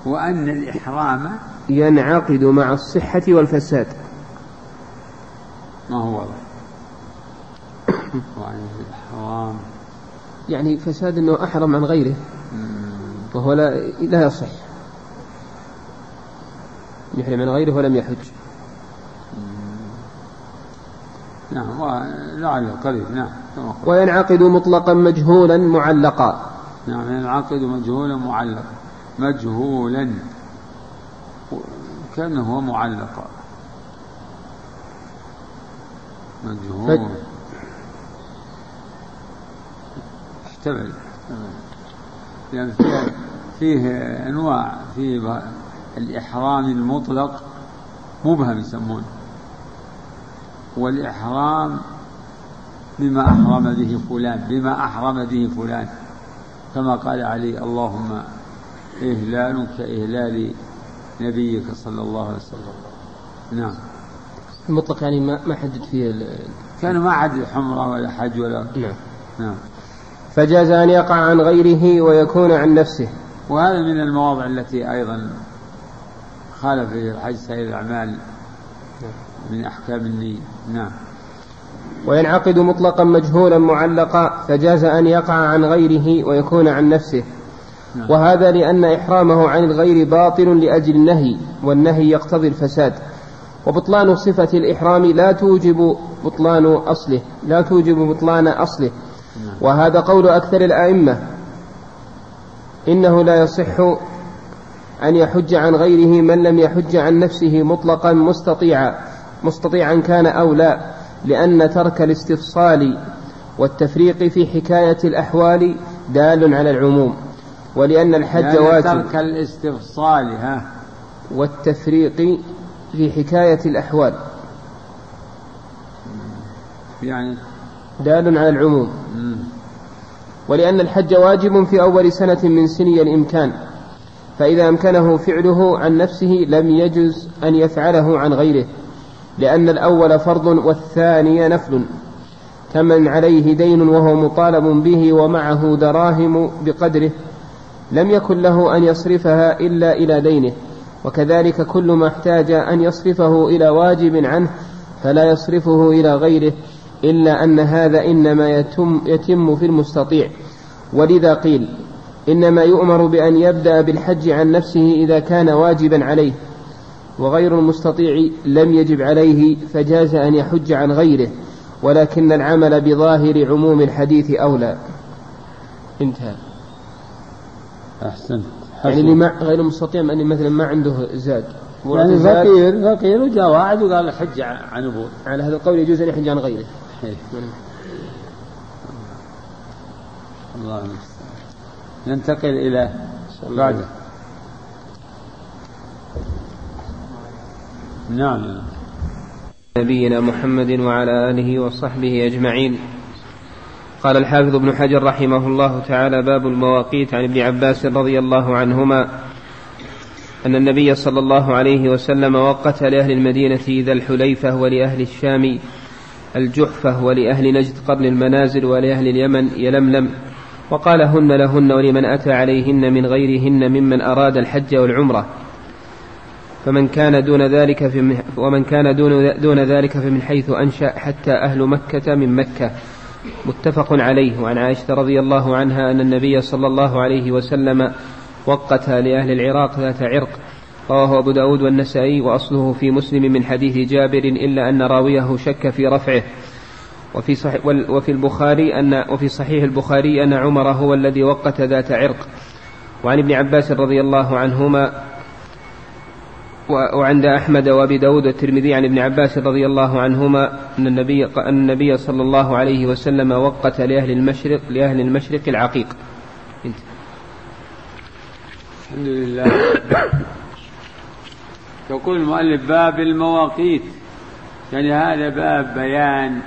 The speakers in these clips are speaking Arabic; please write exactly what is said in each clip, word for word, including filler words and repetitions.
وأن الإحرام ينعقد مع الصحة والفساد. ما هو واضح؟ وأن الإحرام يعني فساد أنه أحرم عن غيره وهو لا, لا يصح، يحرم عن غيره ولم يحج. نعم ولعل قريب. نعم. وينعقد مطلقا مجهولا معلقا. نعم ينعقد مجهولا معلقا، مجهولا كأنه هو معلقا مجهول ف... احتمل يعني فيه, فيه أنواع، فيه الإحرام المطلق مبهم يسمونه، والإحرام بما أحرم به فلان بما أحرم به فلان كما قال علي اللهم إهلال كإهلال نبيك صلى الله عليه وسلم. نعم. المطلق يعني ما ما حدد فيه ال... كانوا ما حد حمرة ولا حج ولا. نعم. نعم. فجاز أن يقع عن غيره ويكون عن نفسه. وهذا من المواضع التي أيضا خالف فيه الحج سائر الأعمال من أحكام النية. نعم. وينعقد مطلقا مجهولا معلقا، فجاز أن يقع عن غيره ويكون عن نفسه. نعم. وهذا لأن إحرامه عن الغير باطل لأجل النهي، والنهي يقتضي الفساد، وبطلان صفة الإحرام لا توجب بطلان أصله لا توجب بطلان أصله. نعم. وهذا قول أكثر الأئمة، إنه لا يصح أن يحج عن غيره من لم يحج عن نفسه مطلقا مستطيعا مستطيعا كان أو لا، لأن ترك الاستفصال والتفريق في حكاية الأحوال دال على العموم، ولأن الحج واجب. ترك الاستفصال ها والتفريق في حكاية الأحوال يعني دال على العموم. مم. ولأن الحج واجب في أول سنة من سني الإمكان، فإذا أمكنه فعله عن نفسه لم يجز أن يفعله عن غيره، لأن الأول فرض والثاني نفل، كمن عليه دين وهو مطالب به ومعه دراهم بقدره لم يكن له أن يصرفها إلا إلى دينه، وكذلك كل ما احتاج أن يصرفه إلى واجب عنه فلا يصرفه إلى غيره، إلا أن هذا إنما يتم, يتم في المستطيع. ولذا قيل إنما يؤمر بأن يبدأ بالحج عن نفسه إذا كان واجبا عليه، وغير المستطيع لم يجب عليه فجاز أن يحج عن غيره، ولكن العمل بظاهر عموم الحديث أولى. انتهى. أحسن. يعني اللي غير المستطيع يعني مثلا ما عنده زاد، يعني فقير فقير وجاء واحد وقال حج عن أبوه، على هذا القول يجوز أن يحج عن غيره. الله المستعان. ننتقل إلى بعده. نعم. نبينا محمد وعلى آله وصحبه أجمعين. قال الحافظ ابن حجر رحمه الله تعالى: باب المواقيت. عن ابن عباس رضي الله عنهما أن النبي صلى الله عليه وسلم وقت لأهل المدينة ذا الحليفة، ولأهل الشام الجحفة، ولأهل نجد قرن المنازل، ولأهل اليمن يلملم، وقال: هن لهن ولمن أتى عليهن من غيرهن ممن أراد الحج والعمرة، فمن كان دون ذلك في ومن كان دون, دون ذلك فمن حيث أنشأ حتى أهل مكة من مكة. متفق عليه. وعن عائشة رضي الله عنها أن النبي صلى الله عليه وسلم وقت لأهل العراق ذات عرق. رواه أبو داود والنسائي، وأصله في مسلم من حديث جابر، إلا أن راويه شك في رفعه. وفي صحيح وفي البخاري أن وفي صحيح البخاري أن عمر هو الذي وقت ذات عرق. وعن ابن عباس رضي الله عنهما وعند أحمد وأبي داود والترمذي عن ابن عباس رضي الله عنهما أن النبي, أن النبي صلى الله عليه وسلم وقت لأهل المشرق, لأهل المشرق العقيق. الحمد لله. يقول المؤلف: باب المواقيت، يعني هذا باب بيان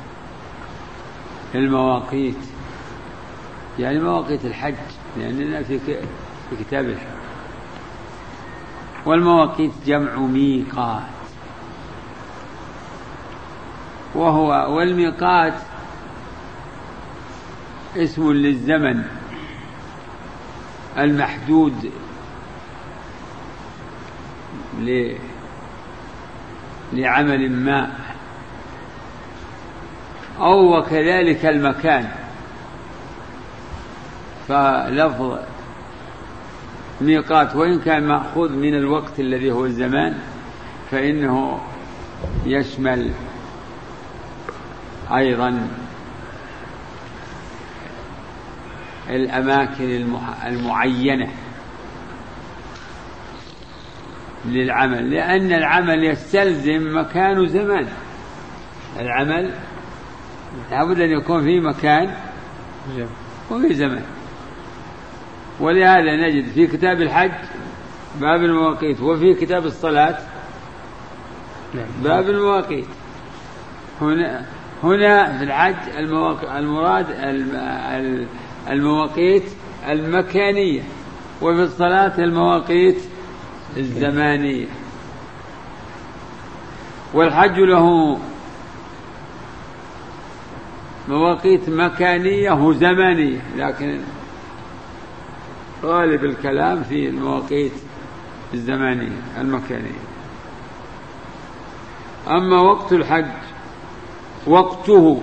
المواقيت، يعني مواقيت الحج، لأننا في كتاب الحج. والمواقيت جمع ميقات، وهو والميقات اسم للزمن المحدود لعمل ما، أو وكذلك المكان. فلفظ ميقات وإن كان مأخوذ من الوقت الذي هو الزمان، فإنه يشمل أيضا الأماكن المعينة للعمل، لأن العمل يستلزم مكان وزمان. العمل لابد أن يكون في مكان وفي زمان. ولهذا نجد في كتاب الحج باب المواقيت، وفي كتاب الصلاة باب المواقيت. هنا هنا في الحج المراد المواقيت المكانية، وفي الصلاة المواقيت الزمانية. والحج له مواقيت مكانية وزمانية، لكن غالب الكلام في المواقيت الزمانية المكانية. أما وقت الحج وقته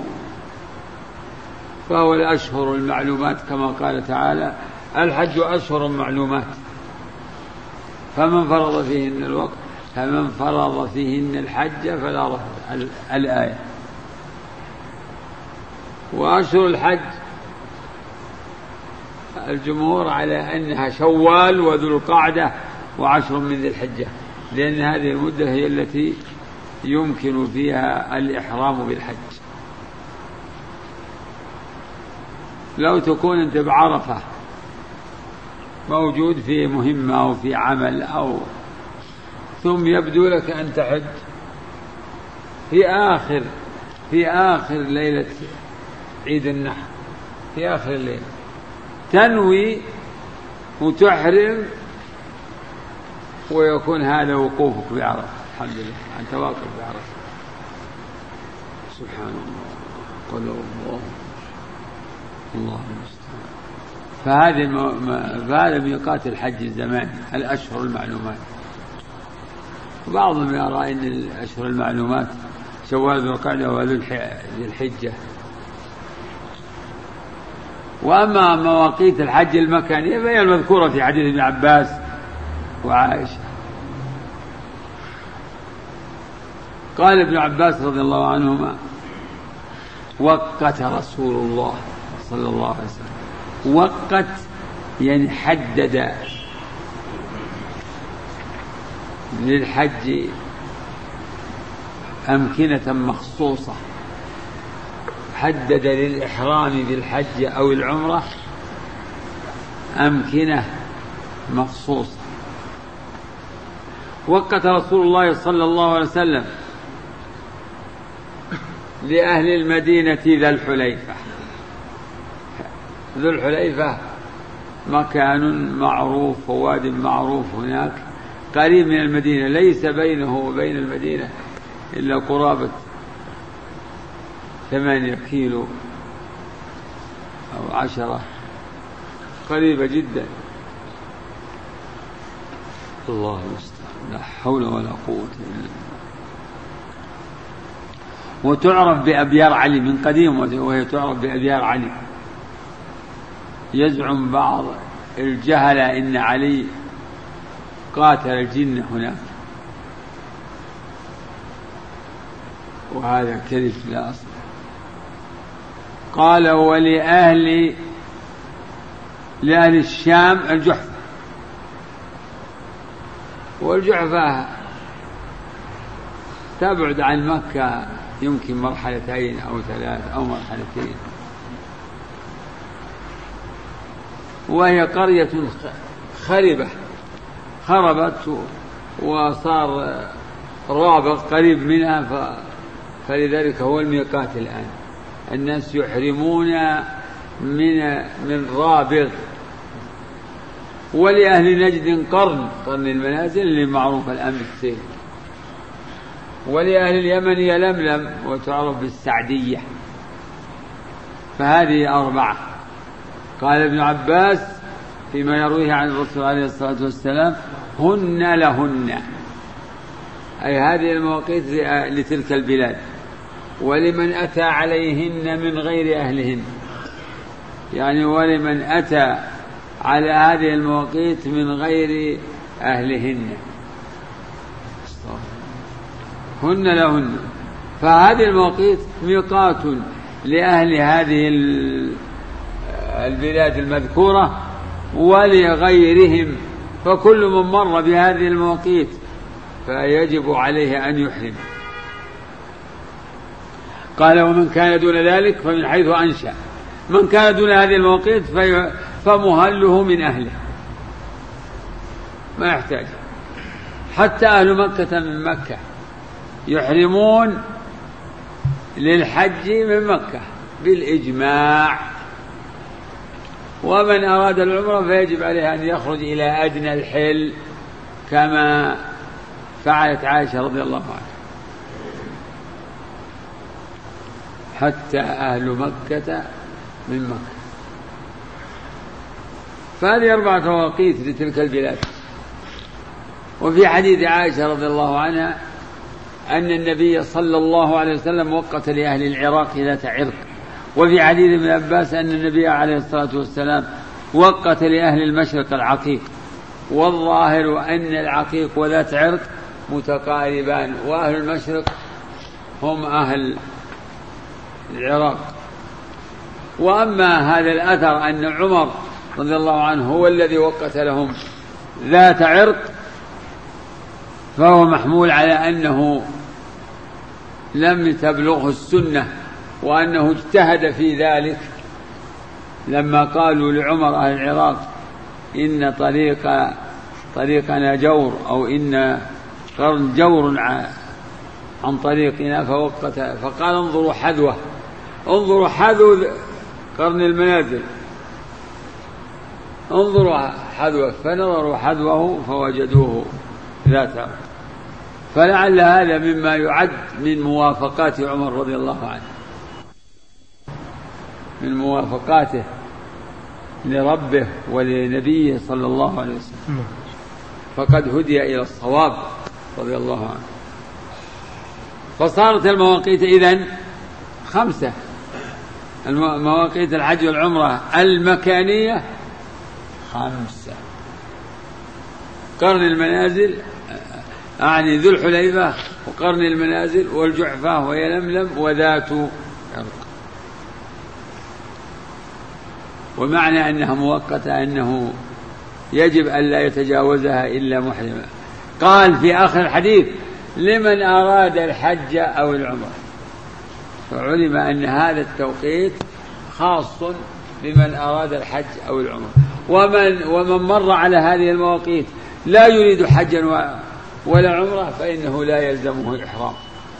فهو الأشهر المعلومات، كما قال تعالى: الحج أشهر معلومات، فمن فرض فيهن الوقت فمن فرض فيهن الحج فلا رفث. الآية. وأشهر الحج الجمهور على أنها شوال وذو القعدة وعشر من ذي الحجة، لأن هذه المدة هي التي يمكن فيها الإحرام بالحج. لو تكون أنت بعرفة موجود في مهمة أو في عمل، أو ثم يبدو لك أن تحج في آخر في آخر ليلة عيد النحر، في آخر الليل تنوي وتحرم، ويكون هذا وقوفك بعرفة. الحمد لله أنت واقف بعرفة. سبحان الله، قل الله الله المستعان. فهذا فهذا ميقات الحج الزمان، الأشهر المعلومات. وبعضهم يرى أن الأشهر المعلومات شوال ذو القعدة وذو الحجة. وأما مواقيت الحج المكانية فهي المذكورة في حديث ابن عباس وعائشة. قال ابن عباس رضي الله عنهما: وقت رسول الله صلى الله عليه وسلم. وقت يعني حدد للحج أمكنة مخصوصة، حدد للإحرام بالحج أو العمرة أمكنة مخصوصة. وقت رسول الله صلى الله عليه وسلم لأهل المدينة ذا الحليفة. ذو الحليفة مكان معروف وواد معروف هناك قريب من المدينة، ليس بينه وبين المدينة إلا قرابة ثمانية كيلو أو عشرة، قريبة جدا. الله المستعان، لا حول ولا قوة إلا بالله. وتعرف بأبيار علي من قديم، وهي تعرف بأبيار علي. يزعم بعض الجهلة إن علي قاتل الجن هناك، وهذا كذب لا أصل. قال: ولأهل لأهل الشام الجحفة. والجحفة تبعد عن مكة يمكن مرحلتين أو ثلاث أو مرحلتين، وهي قرية خربة خربت وصار رابغ قريب منها، ف... فلذلك هو الميقات الآن. الناس يحرمون من من رابغ. ولأهل نجد قرن قرن المنازل اللي معروف الآن بالسيل. ولأهل اليمن يلملم وتعرف بالسعدية. فهذه أربعة. قال ابن عباس فيما يرويه عن الرسول عليه الصلاة والسلام: هن لهن، أي هذه المواقيت لتلك البلاد، ولمن أتى عليهن من غير أهلهن، يعني ولمن أتى على هذه المواقيت من غير أهلهن هن لهن. فهذه المواقيت ميقات لأهل هذه البلاد المذكورة ولغيرهم، فكل من مر بهذه المواقيت فيجب عليه أن يحرم. قال ومن كان دون ذلك فمن حيث أنشأ، من كان دون هذه المواقيت فمهله من أهله، ما يحتاج. حتى أهل مكة من مكة يحرمون للحج من مكة بالإجماع، ومن أراد العمرة فيجب عليه أن يخرج إلى أدنى الحل كما فعلت عائشة رضي الله عنها. حتى أهل مكة من مكة. فهذه أربعة مواقيت لتلك البلاد. وفي حديث عائشة رضي الله عنها أن النبي صلى الله عليه وسلم وقت لأهل العراق ذات عرق. وفي حديث ابن عباس أن النبي عليه الصلاة والسلام وقت لأهل المشرق العقيق. والظاهر أن العقيق وذات عرق متقاربان، وأهل المشرق هم أهل العراق. وأما هذا الأثر أن عمر رضي الله عنه هو الذي وقت لهم ذات عرق، فهو محمول على أنه لم تبلغه السنة، وأنه اجتهد في ذلك لما قالوا لعمر أهل العراق إن طريق طريقنا جور، أو إن قرن جور عن طريقنا، فوقت فقال انظروا حذوه، انظروا حذو قرن المنازل، انظروا حذوه، فنظروا حذوه فوجدوه ذات عرق. فلعل هذا مما يعد من موافقات عمر رضي الله عنه، من موافقاته لربه ولنبيه صلى الله عليه وسلم، فقد هدي إلى الصواب رضي الله عنه. فصارت المواقيت إذن خمسة: مواقيت الحج والعمرة المكانية خمسة، قرن المنازل أعني ذو الحليفة، وقرن المنازل، والجحفة ويلملم وذات عرق. ومعنى أنها مؤقتة أنه يجب أن لا يتجاوزها إلا محرما. قال في آخر الحديث لمن أراد الحج أو العمرة، فعلم أن هذا التوقيت خاص بمن أراد الحج أو العمرة. ومن, ومن مر على هذه المواقيت لا يريد حجا ولا عمرة فإنه لا يلزمه الإحرام.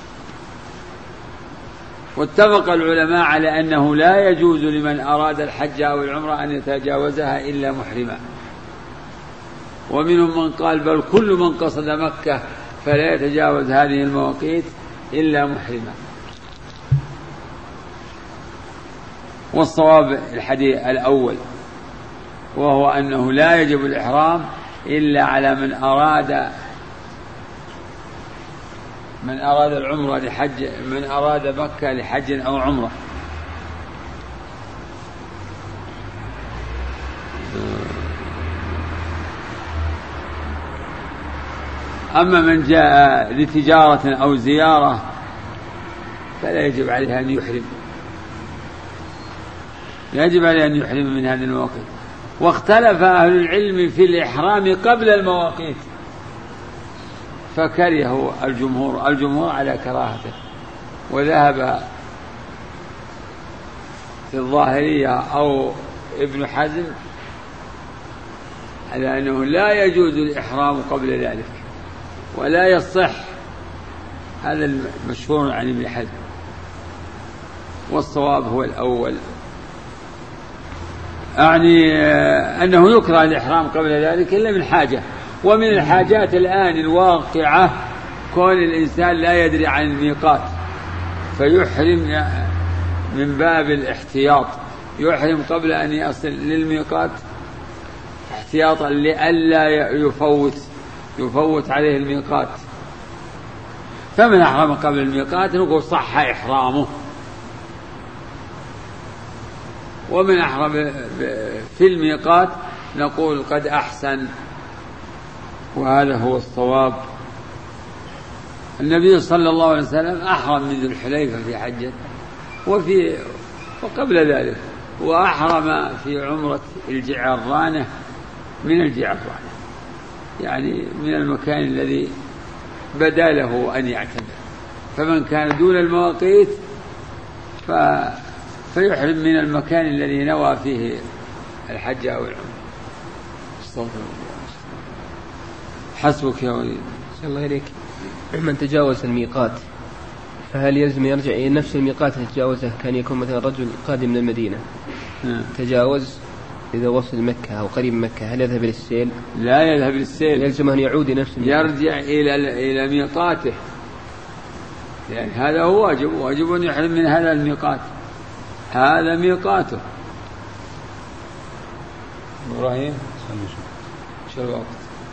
واتفق العلماء على أنه لا يجوز لمن أراد الحج أو العمرة أن يتجاوزها إلا محرما. ومنهم من قال بل كل من قصد مكة فلا يتجاوز هذه المواقيت إلا محرما. والصواب الحديث الأول، وهو أنه لا يجب الإحرام إلا على من أراد من أراد العمرة لحج، من أراد مكة لحج أو عمرة. أما من جاء لتجارة أو زيارة فلا يجب عليه أن يحرم، يجب عليه أن يحرم من هذه المواقيت. واختلف أهل العلم في الإحرام قبل المواقيت، فكره الجمهور الجمهور على كراهته، وذهب في الظاهرية أو ابن حزم على أنه لا يجوز الإحرام قبل ذلك ولا يصح، هذا المشهور عن ابن حزم. والصواب هو الأول، يعني أنه يكره الإحرام قبل ذلك إلا من حاجة. ومن الحاجات الآن الواقعة كون الإنسان لا يدري عن الميقات فيحرم من باب الاحتياط، يحرم قبل أن يصل للميقات احتياطا لئلا يفوت يفوت عليه الميقات. فمن أحرم قبل الميقات نقول صح إحرامه، ومن أحرم في الميقات نقول قد أحسن، وهذا هو الصواب. النبي صلى الله عليه وسلم أحرم من ذي الحليفة في حجة وفي وقبل ذلك، وأحرم في عمرة الجعرانة من الجعرانة، يعني من المكان الذي بدا له أن يعتمر. فمن كان دون المواقيت ف... فيحرم من المكان الذي نوى فيه الحج أو العمرة. استغفر الله. حسبك يا وليد. الله إليك. من تجاوز الميقات فهل يلزم يرجع إلى نفس الميقات اللي تجاوزه؟ كان يكون مثلا رجل قادم من المدينة م. تجاوز إذا وصل مكة أو قريب مكة، هل يذهب للسيل؟ لا يذهب للسيل، يلزم أن يعود إلى نفس الميقات، يرجع إلى إلى ميقاته، يعني هذا هو واجب، واجب أن يحرم من هذا الميقات، هذا ميقاته. إبراهيم شو الوقت؟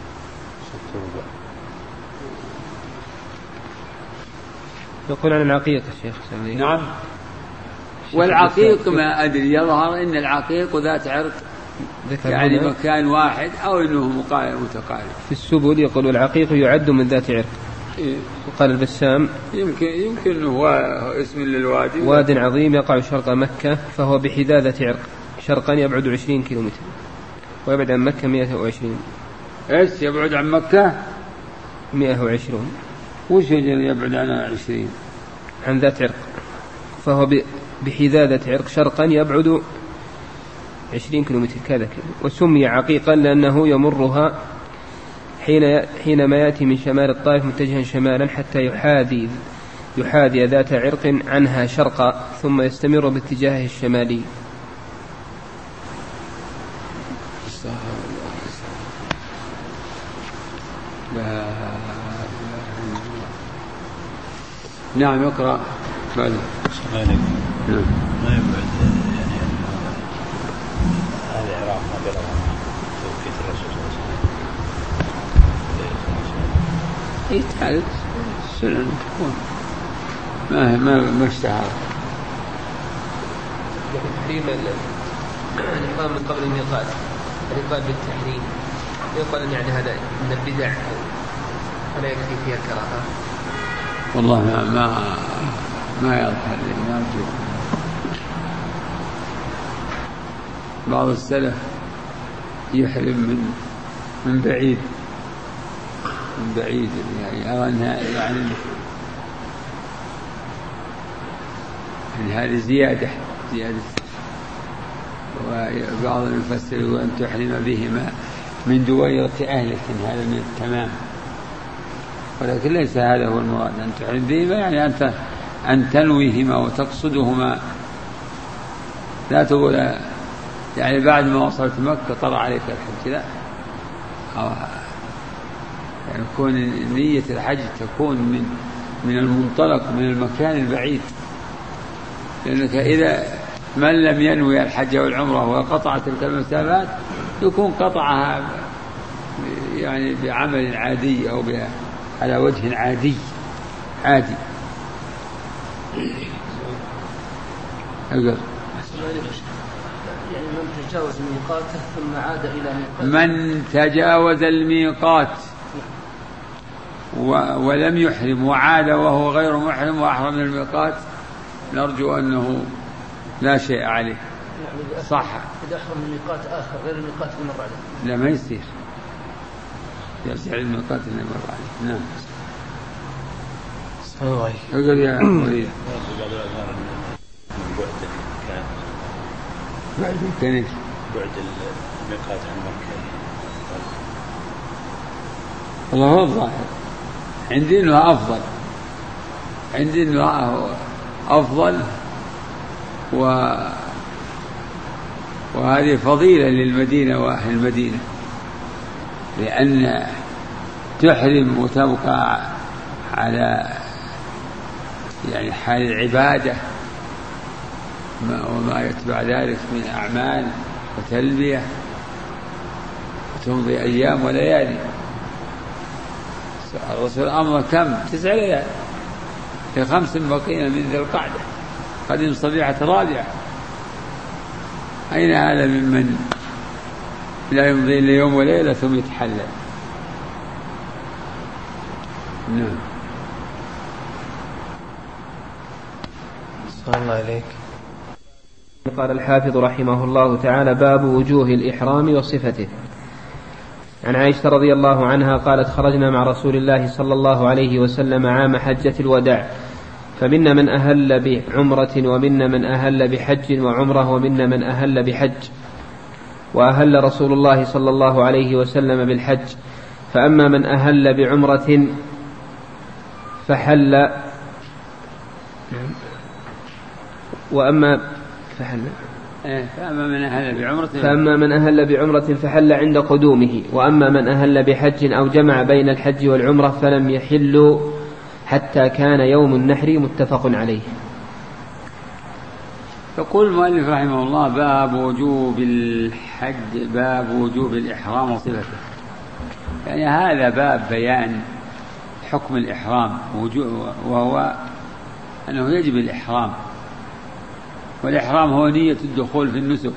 يقول عن العقيق الشيخ. نعم. والعقيق ما أدري، يظهر أن العقيق ذات عرق، يعني مكان واحد أو أنه متقارب. في السبل يقول العقيق يعد من ذات عرق. إيه؟ وقال البسام يمكن يمكن أنه هو اسم للوادي، واد عظيم يقع شرق مكة فهو بحذاذة عرق، شرقا يبعد عشرين كيلومتر ويبعد عن مكة مئة وعشرين. إيش يبعد عن مكة؟ مئة وعشرون. وش يبعد عن عشرين؟ عن ذات عرق، فهو بحذاذة عرق شرقا يبعد عشرين كيلومتر كذا. وسمي عقيقا لأنه يمرها حين حينما يأتي من شمال الطائف متجها شمالا حتى يحاذي يحاذي ذات عرق عنها شرقا ثم يستمر باتجاهه الشمالي. نعم يقرأ بعد. ما يبعد يعني هذا العراق ما بلغ توقيت الرسول صلى الله عليه وسلم. إيه تعرف سنن تكون ما ما ما اشتهر. تحريم الإحرام من قبل الميقات، الإقبال بالتحريم يقال أن يعني هذا من البدع فلا يكفي فيها الكراهة. والله ما ما ما يظهر لي، ما أرجو. بعض السلف يحرم من من بعيد من بعيد يعني يرى أنها يعني يعني هذه زيادة زيادة. وبعض المفسر يقول أن تحرم بهما من دويرة أهلك، هذا من التمام، ولكن ليس هذا هو المراد. أن تحرم بهما يعني أنت أن تنويهما وتقصدهما، لا تقول يعني بعد ما وصلت مكة طلع عليك الحج، لا، أو يعني يكون نية الحج تكون من من المنطلق من المكان البعيد، لأنك إذا من لم ينوي الحج والعمرة وقطع تلك المسافات يكون قطعها يعني بعمل عادي أو على وجه عادي عادي. أقل. يعني من تجاوز الميقات ثم عاد إلى ميقات، من تجاوز الميقات ولم يحرم وعاد وهو غير محرم وأحرم من الميقات نرجو أنه لا شيء عليه. يعني صح. إذا أحرم من ميقات آخر غير الميقات اللي مر عليه لا ما يصير، يرجع للميقات اللي مر عليه. نعم. أقول يا وليد. بعد المكان بعد الميقات عن مكة. والله هو الظاهر عندي أنه أفضل، عندي أنه أفضل، و وهذه فضيلة للمدينة وأهل المدينة، لأن تحرم وتبقى على يعني حال العبادة وما يتبع ذلك من أعمال وتلبية، وتمضي أيام وليالي. الرسول أمر كم؟ تسع ليال. في خمس بقين من ذي القعدة قدم صبيحة رابعة. أين هذا ممن لا يمضي إلا يوم وليلة ثم يتحلل؟ نعم. صلى الله عليك. قال الحافظ رحمه الله تعالى: باب وجوه الإحرام وصفته. عن عائشة رضي الله عنها قالت: خرجنا مع رسول الله صلى الله عليه وسلم عام حجة الوداع، فمنا من أهل بعمرة ومنا من أهل بحج وعمرة ومنا من أهل بحج، وأهل رسول الله صلى الله عليه وسلم بالحج، فأما من أهل بعمرة فحل وأما فحل فأما من أهل بعمرة فأما من أهل بعمرة فحل عند قدومه، وأما من أهل بحج أو جمع بين الحج والعمرة فلم يحل حتى كان يوم النحر، متفق عليه. يقول المؤلف رحمه الله: باب وجوب الحج، باب وجوب الإحرام وصفته. يعني هذا باب بيان حكم الإحرام، وهو أنه يجب الإحرام، والإحرام هو نية الدخول في النسك.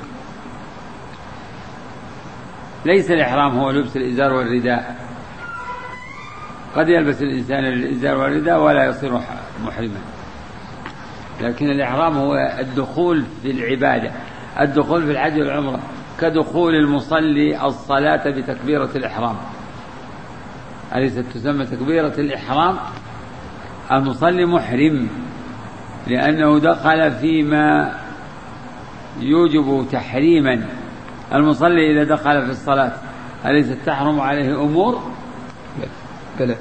ليس الإحرام هو لبس الإزار والرداء، قد يلبس الإنسان الإزار والرداء ولا يصير محرما، لكن الإحرام هو الدخول في العبادة، الدخول في الحج والعمرة، كدخول المصلي الصلاة بتكبيرة الإحرام. أليست تسمى تكبيرة الإحرام؟ المصلي محرم لأنه دخل فيما يوجب تحريما. المصلي إذا دخل في الصلاة أليست تحرم عليه أمور؟ بلى.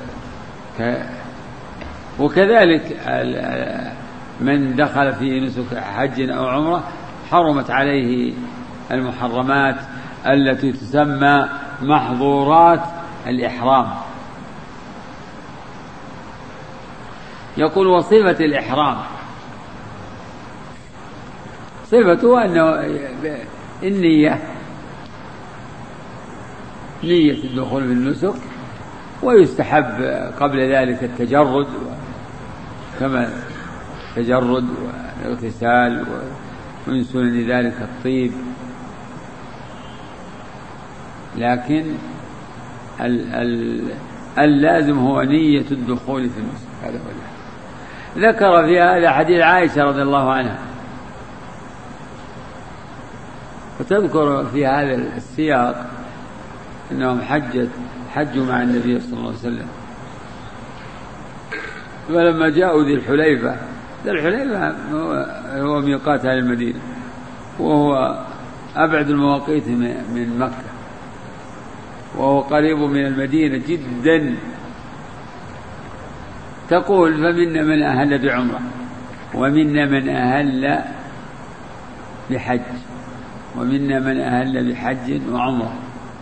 وكذلك من دخل في نسك حج أو عمرة حرمت عليه المحرمات التي تسمى محظورات الإحرام. يقول: وصفة الإحرام، صفته أنه النية، نية الدخول في النسك، ويستحب قبل ذلك التجرد، كما التجرد والاغتسال، ومن سنن ذلك الطيب، لكن اللازم هو نية الدخول في النسك. هذا هو اللازم. ذكر في هذا حديث عائشة رضي الله عنها، وتذكر في هذا السياق أنهم حجت حجوا مع النبي صلى الله عليه وسلم، ولما جاءوا ذي الحليفة، ذي الحليفة هو ميقات أهل المدينة، وهو أبعد المواقيت من مكة، وهو قريب من المدينة جدا. تقول: فمنا من أهل بعمرة ومنا من أهل بحج ومنا من أهل بحج وعمرة.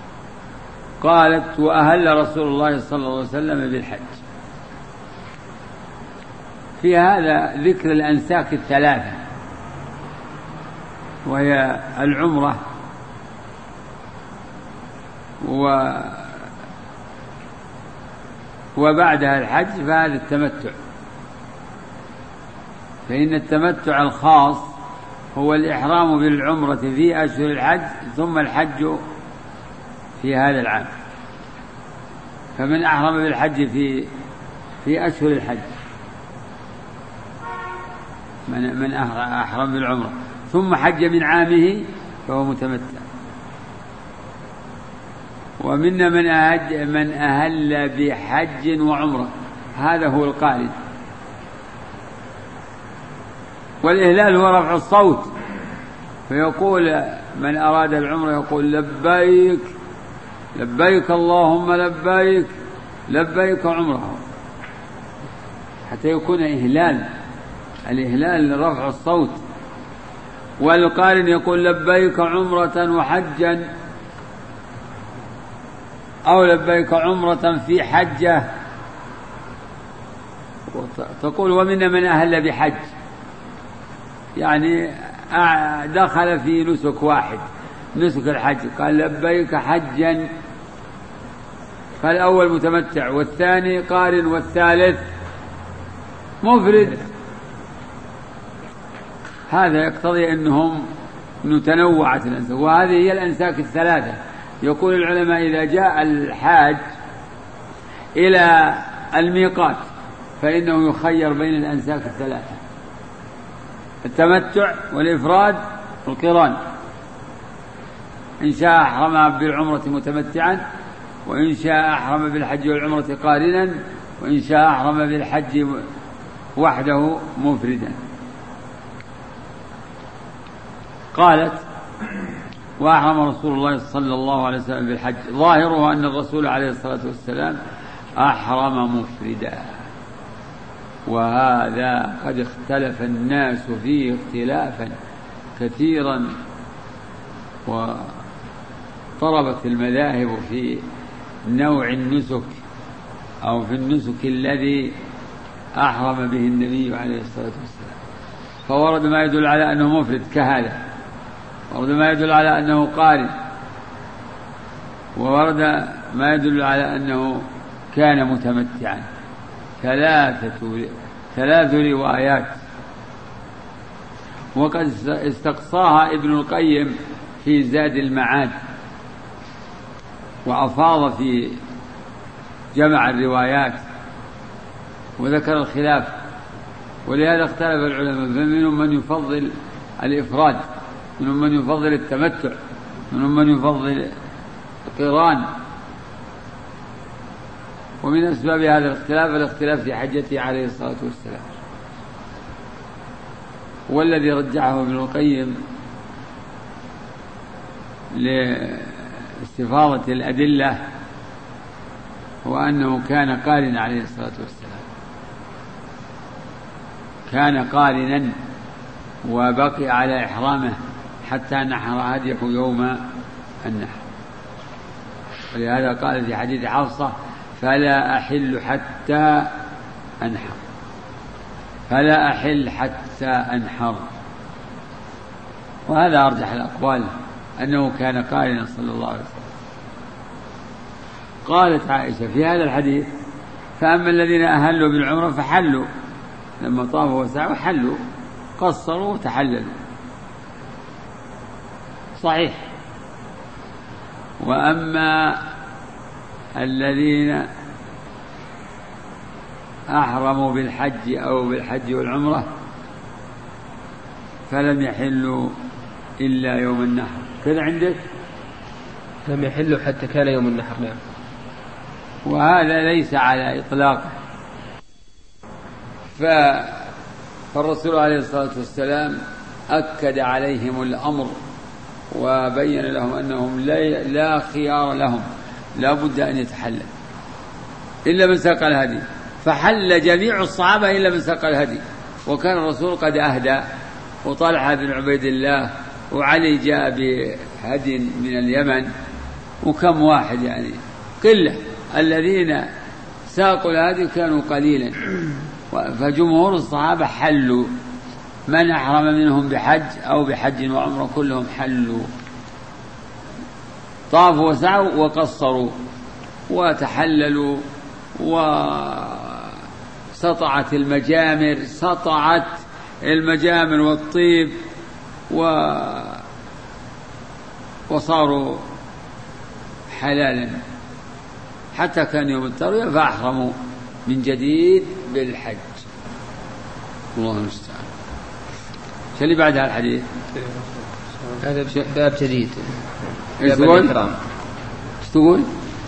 قالت: وأهل رسول الله صلى الله عليه وسلم بالحج. في هذا ذكر الأنساك الثلاثة، وهي العمرة و وبعدها الحج، فهذا التمتع. فإن التمتع الخاص هو الإحرام بالعمرة في أشهر الحج ثم الحج في هذا العام. فمن أحرم بالحج في في أشهر الحج، من من أحرم بالعمرة ثم حج من عامه فهو متمتع. ومنا من أهل من أهل بحج وعمرة، هذا هو القارن. والإهلال هو رفع الصوت، فيقول من أراد العمرة يقول: لبيك لبيك اللهم لبيك لبيك عمره، حتى يكون إهلال. الإهلال رفع الصوت. والقارن يقول: لبيك عمرة وحجا، أو لبيك عمرة في حجة. تقول: ومن من أهل بحج، يعني دخل في نسك واحد، نسك الحج، قال: لبيك حجا. فالأول متمتع، والثاني قارن، والثالث مفرد، هذا يقتضي أنهم أنه تنوعت الأنساك، وهذه هي الأنساك الثلاثة. يقول العلماء إذا جاء الحاج إلى الميقات فإنه يخير بين الأنساك الثلاثة: التمتع والإفراد والقران. إن شاء أحرم بالعمرة متمتعا، وإن شاء أحرم بالحج والعمرة قارنا، وإن شاء أحرم بالحج وحده مفردا. قالت: وأحرم رسول الله صلى الله عليه وسلم بالحج، ظاهره أن الرسول عليه الصلاة والسلام أحرم مفردا، وهذا قد اختلف الناس فيه اختلافا كثيرا، وضربت المذاهب في نوع النسك أو في النسك الذي أحرم به النبي عليه الصلاة والسلام. فورد ما يدل على أنه مفرد كهذا، ورد ما يدل على أنه قارن، وورد ما يدل على أنه كان متمتعا. ثلاثة ثلاث روايات، وقد استقصاها ابن القيم في زاد المعاد، وأفاض في جمع الروايات وذكر الخلاف، ولهذا اختلف العلماء، فمنهم من يفضل الإفراد، منهم من يفضل التمتع، منهم من يفضل القران. ومن أسباب هذا الاختلاف الاختلاف في حجته عليه الصلاة والسلام. والذي رجعه ابن القيم لاستفاضة الأدلة هو أنه كان قارنا عليه الصلاة والسلام، كان قارنا وبقي على إحرامه حتى نحر هديه يوم النحر. ولهذا قال في حديث حفصة: فلا أحل حتى أنحر، فلا أحل حتى أنحر. وهذا أرجح الأقوال أنه كان قارنا صلى الله عليه وسلم. قالت عائشة في هذا الحديث: فأما الذين أهلوا بالعمرة فحلوا، لما طافوا وسعوا حلوا، قصروا وتحللوا. صحيح. وأما الذين أحرموا بالحج أو بالحج والعمرة فلم يحلوا إلا يوم النحر. كذا عندك؟ لم يحلوا حتى كان يوم النحر. نعم. وهذا ليس على إطلاقه. فالرسول عليه الصلاة والسلام أكد عليهم الأمر وبين لهم أنهم لا خيار لهم، لا بد أن يتحلل إلا من ساق الهدي، فحل جميع الصحابة إلا من ساق الهدي. وكان الرسول قد أهدى، وطلحة بن عبيد الله وعلي جاء بهدي من اليمن، وكم واحد يعني قلة، الذين ساقوا الهدي كانوا قليلا. فجمهور الصحابة حلوا، من أحرم منهم بحج أو بحج وعمره كلهم حلوا، طافوا وسعوا وقصروا وتحللوا. وسطعت المجامر، سطعت المجامر والطيب، و وصاروا حلالا حتى كان يوم التروية فأحرموا من جديد بالحج. الله المستعان. شو اللي بعدها الحديث؟ هذا باب جديد. ايش تقول؟ ايش تقول؟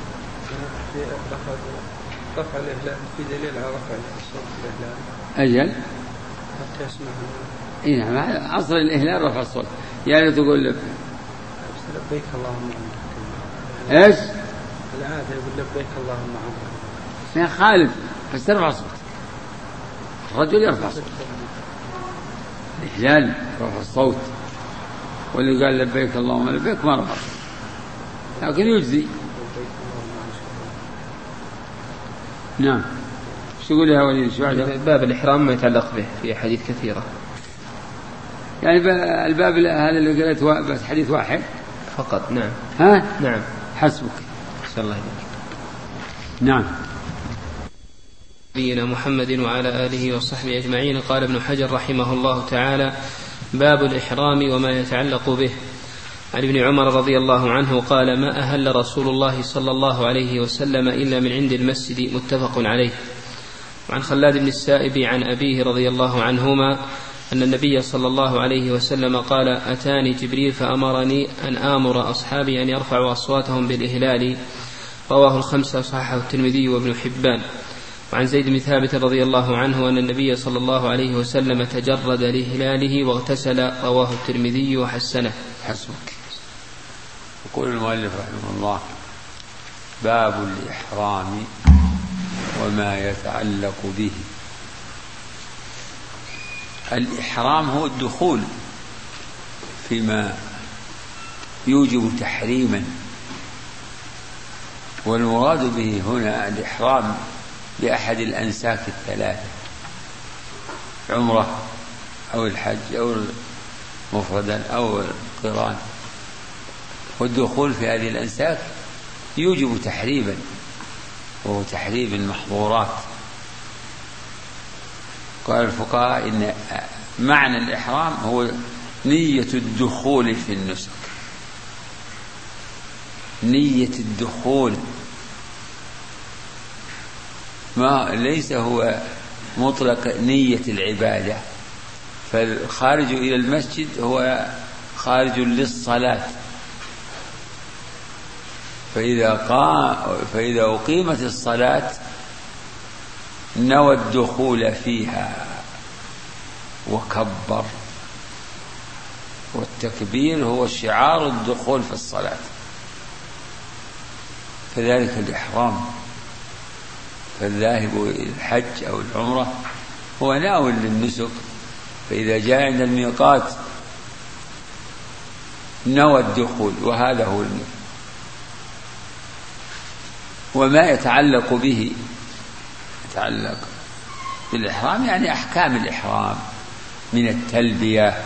رفع الإهلال في دليل على رفع الصوت في الإهلال. أجل. حتى يسمعها. إيه نعم، أصل الإهلال رفع الصوت. يعني تقول لك لبيك اللهم عمرك. إيش؟ العادة يقول لبيك اللهم عمرك. يا خالد بس ترفع صوت. الرجل يرفع صوت. الإهلال رفع الصوت، واللي قال لبيك اللهم لبيك ما رفع صوت، لكن يجزي. نعم. شو يقول يا وليد؟ شو بعده؟ باب الإحرام ما يتعلق به في حديث كثيرة. يعني الباب هذا اللي قلت بس حديث واحد فقط. نعم. ها؟ نعم. حسبك. صلى الله عليه وسلم. نعم. نبينا محمد وعلى آله وصحبه أجمعين. قال ابن حجر رحمه الله تعالى: باب الإحرام وما يتعلق به. عن ابن عمر رضي الله عنه قال: ما أهل رسول الله صلى الله عليه وسلم إلا من عند المسجد، متفق عليه. وعن خلاد بن السائب عن أبيه رضي الله عنهما أن النبي صلى الله عليه وسلم قال: أتاني جبريل فأمرني أن آمر أصحابي أن يرفعوا أصواتهم بالإهلال. رواه الخمسة وصححه الترمذي وابن حبان. وعن زيد بن ثابت رضي الله عنه أن النبي صلى الله عليه وسلم تجرد لإهلاله واغتسل. رواه الترمذي وحسنه. حسبك. يقول المؤلف رحمه الله: باب الإحرام وما يتعلق به. الإحرام هو الدخول فيما يوجب تحريما، والمراد به هنا الإحرام بأحد الأنساك الثلاثة: عمرة أو الحج أو مفردا أو القران. والدخول في هذه الأنساك يوجب تحريما، وهو تحريم المحظورات. قال الفقهاء إن معنى الإحرام هو نية الدخول في النسك، نية الدخول، ما ليس هو مطلق نية العبادة. فالخارج إلى المسجد هو خارج للصلاة، فإذا قام فإذا أقيمت الصلاة نوى الدخول فيها وكبر، والتكبير هو شعار الدخول في الصلاة. فذلك الإحرام. فالذاهب إلى الحج أو العمرة هو ناوي للنسك، فإذا جاء عند الميقات نوى الدخول، وهذا هو النسك. وما يتعلق به، يتعلق بالإحرام يعني أحكام الإحرام من التلبية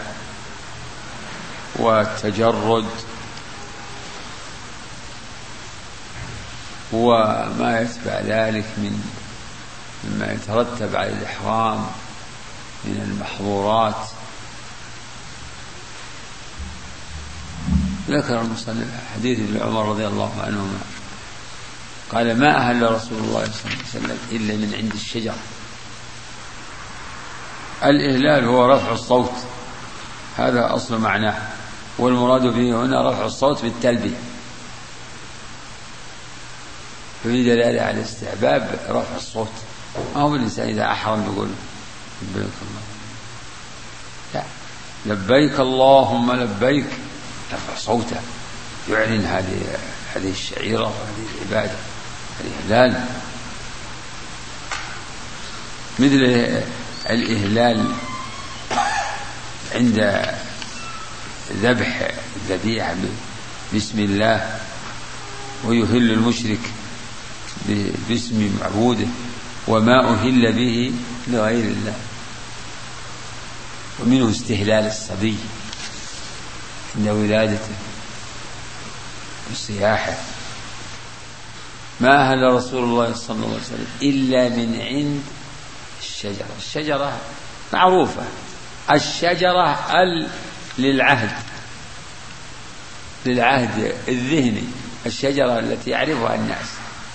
والتجرد وما يتبع ذلك من مما يترتب على الإحرام من المحظورات. ذكر المصنف حديث ابن عمر رضي الله عنهما قال: ما أهل رسول الله صلى الله عليه وسلم إلا من عند الشجرة. الإهلال هو رفع الصوت، هذا أصل معناه، والمراد به هنا رفع الصوت بالتلبية. ففي دلالة على استحباب رفع الصوت. ما هو الإنسان إذا أحرم يقول لبيك الله، لا، لبيك اللهم لبيك، رفع صوته يعلن هذه هذه الشعيرة وهذه العبادة، الإهلال. مثل الإهلال عند ذبح الذبيحة بسم الله، ويهل المشرك باسم معبوده وما أهل به لغير الله. ومنه استهلال الصبي عند ولادته والسياحة. ما أهل رسول الله صلى الله عليه وسلم إلا من عند الشجرة. الشجرة معروفة، الشجرة ال للعهد للعهد الذهني، الشجرة التي يعرفها الناس،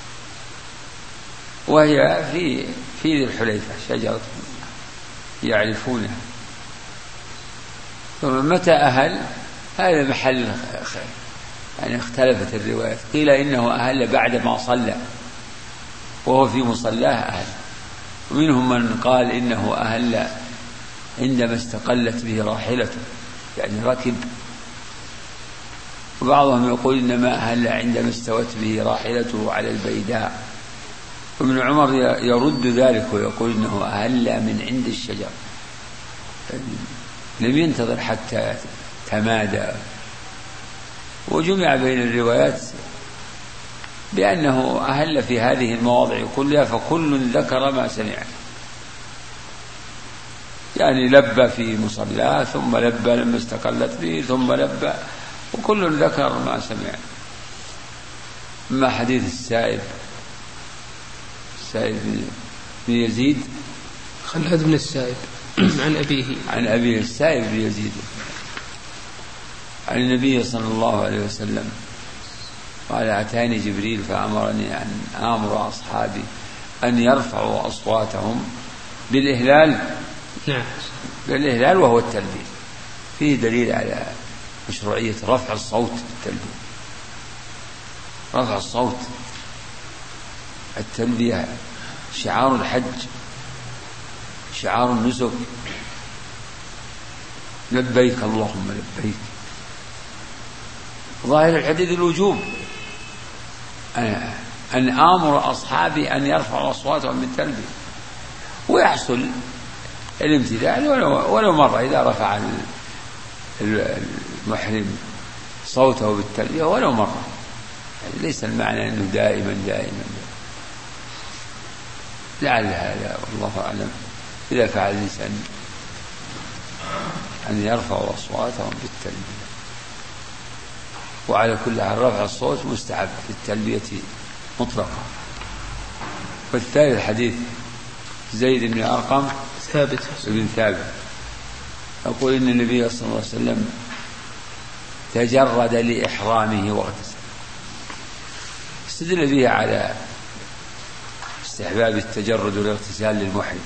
وهي في في ذي الحليفة شجرة يعرفونها. ثم متى أهل؟ هذا محل خير، يعني اختلفت الروايات. قيل إنه أهل بعد ما صلى وهو في مصلاه أهل، ومنهم من قال إنه أهل عندما استقلت به راحلته، يعني ركب. وبعضهم يقول إنما أهل عندما استوت به راحلته على البيداء. وابن عمر يرد ذلك ويقول إنه أهل من عند الشجر، لم ينتظر حتى تمادى. وجمع بين الروايات بأنه أهل في هذه المواضع كلها، فكل ذكر ما سمع، يعني لبى في مصلاه، ثم لبى لما استقلت به، ثم لبى، وكل ذكر ما سمع. أما حديث السائب السائب بن يزيد خلاد بن السائب عن أبيه عن أبيه السائب بن يزيد عن النبي صلى الله عليه وسلم قال أتاني جبريل فأمرني أن آمر أصحابي أن يرفعوا أصواتهم بالإهلال. نعم. بالإهلال وهو التلبية، فيه دليل على مشروعية رفع الصوت بالتلبية. رفع الصوت التلبية شعار الحج، شعار النسك، لبيك اللهم لبيك. ظاهر الحديث الوجوب أن آمر أصحابي أن يرفعوا أصواتهم بالتلبية، ويحصل الامتثال ولو مرة إذا رفع المحرم صوته بالتلبية ولو مرة، يعني ليس المعنى أنه دائما دائما لعل هذا والله أعلم إذا فعل الإنسان أن يرفعوا أصواتهم بالتلبية. وعلى كل حال رفع الصوت مستحب في التلبية مطلقا. والثالث حديث زيد بن أرقم ثابت بن ثابت يقول إن النبي صلى الله عليه وسلم تجرد لإحرامه واغتسل، استدل به على استحباب التجرد والاغتسال للمحرم،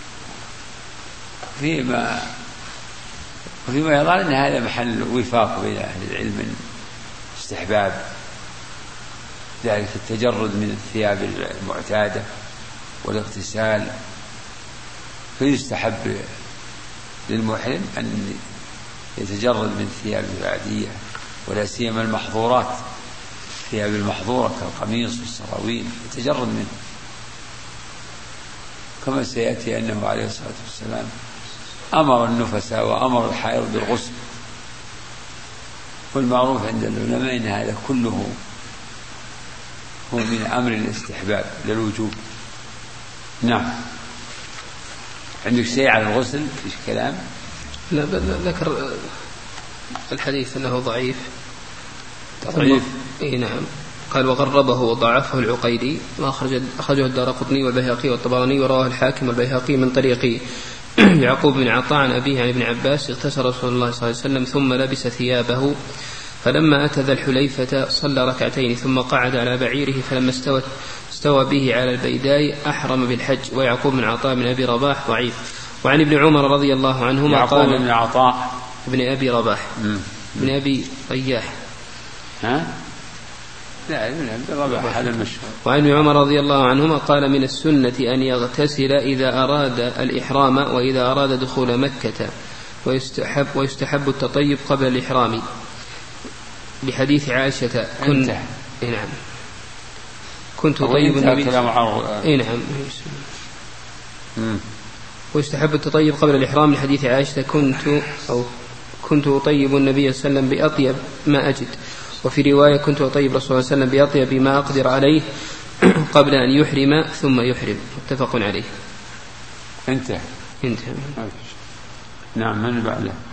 فيما وفيما يظهر أن هذا محل وفاق بين أهل العلم استحباب ذلك التجرد من الثياب المعتادة والاغتسال، فيستحب للمحرم أن يتجرد من ثياب العادية ولا سيما المحظورات، ثياب المحظورة كالقميص والسراويل يتجرد منه، كما سيأتي أنه عليه الصلاة والسلام أمر النفساء وأمر الحائض بالغسل. والمعروف عند العلماء أن هذا كله هو من أمر الاستحباب للوجوب. نعم. عندك شيء على الغسل فيش كلام؟ لا ذكر الحديث أنه ضعيف. ضعيف. إيه نعم. قال وغربه وضعفه العقيدي وأخرجه الدارقطني والبيهقي والطبراني ورواه الحاكم والبيهقي من طريق يعقوب بن عطاء عن أبيه عن ابن عباس اغتسل رسول الله صلى الله عليه وسلم ثم لبس ثيابه فلما أتى ذا الحليفة صلى ركعتين ثم قعد على بعيره فلما استوت استوى به على البيداء أحرم بالحج. ويعقوب بن عطاء من أبي رباح ضعيف. وعن ابن عمر رضي الله عنهما يعقوب بن عطاء ابن أبي رباح ابن أبي رياح ها لا ابن أبي رباح هذا المشهور. وعن ابن عمر رضي الله عنهما قال من السنة أن يغتسل إذا أراد الإحرام وإذا أراد دخول مكة، ويستحب, ويستحب التطيب قبل الإحرام لحديث عائشة كنت نعم كنت أطيب النبي إيه نعم ويستحب التطيب قبل الإحرام لحديث عائشة كنت أو كنت أطيب النبي صلى الله عليه وسلم بأطيب ما أجد. وفي رواية كنت أطيب رسول الله صلى الله عليه وسلم بأطيب ما أقدر عليه قبل أن يحرم ثم يحرم. متفق عليه. انتهى. انتهى. نعم. من بعده؟